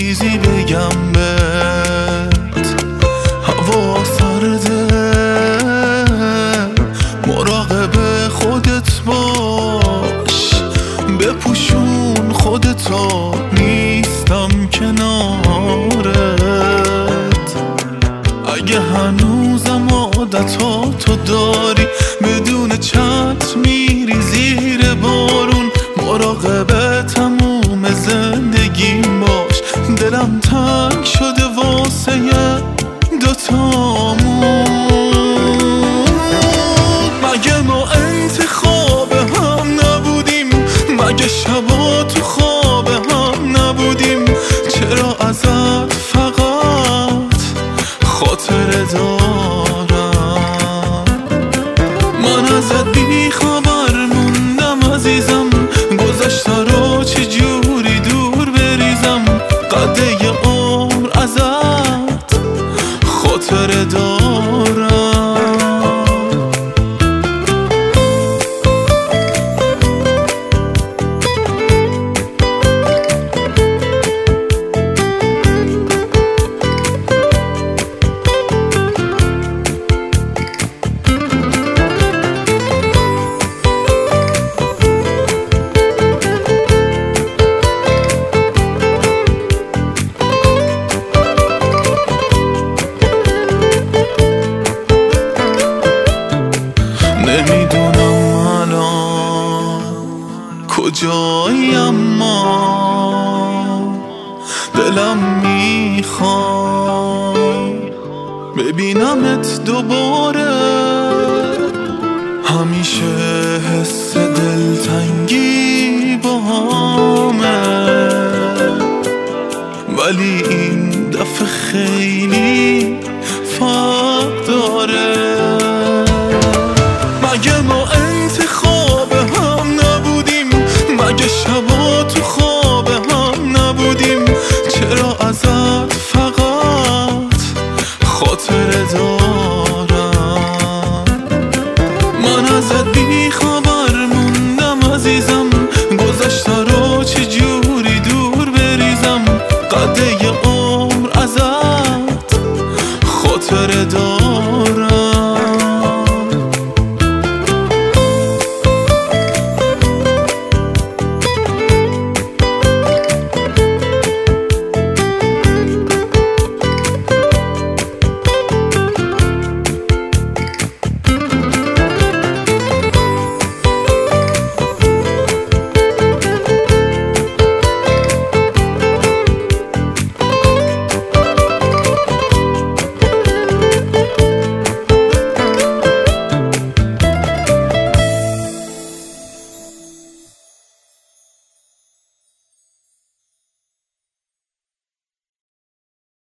چیزی بگم بهت، هوا سرده مراقب خودت باش، بپوشون خودتو نیستم کنارت. اگه هنوزم عادتاتو داری بدون چت میری زیر بارون، مراقب تموم زندگیم باش، دلم تنگ شده واسه دوتامون. مگه ما انتخاب هم نبودیم؟ مگه شبا تو خواب هم نبودیم؟ چرا ازت فقط خاطره دارم؟ من ازت بی خبر موندم عزیزم، گذشته رو چجوری دور بریزم؟ قده یه عمر ازت خاطره دارم. نمیدونم الان کجایی، اما دلم میخواد ببینمت دوباره. همیشه حس دلتنگی با همه، ولی این دفعه خیلی فرق داره. مگه ما